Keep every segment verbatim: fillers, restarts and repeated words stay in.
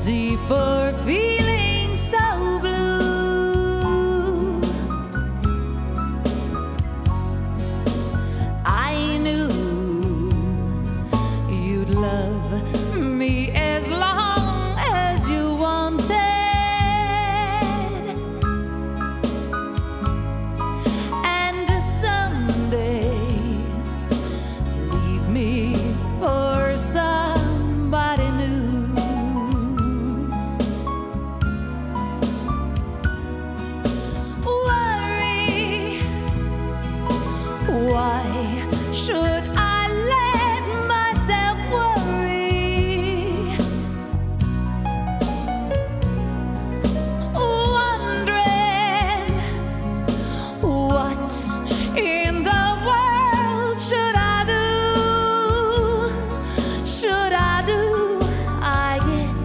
crazy for feeling so blue. I knew you'd love me as long as you wanted, and someday leave me for somebody new. Worry, why should I let myself worry? Wondering what in the world should I do? Should I do? I get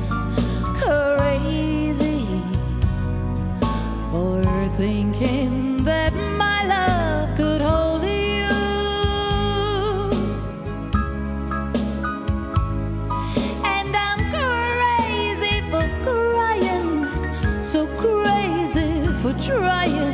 crazy for thinking that my love could hold you. And I'm crazy for crying, so crazy for trying.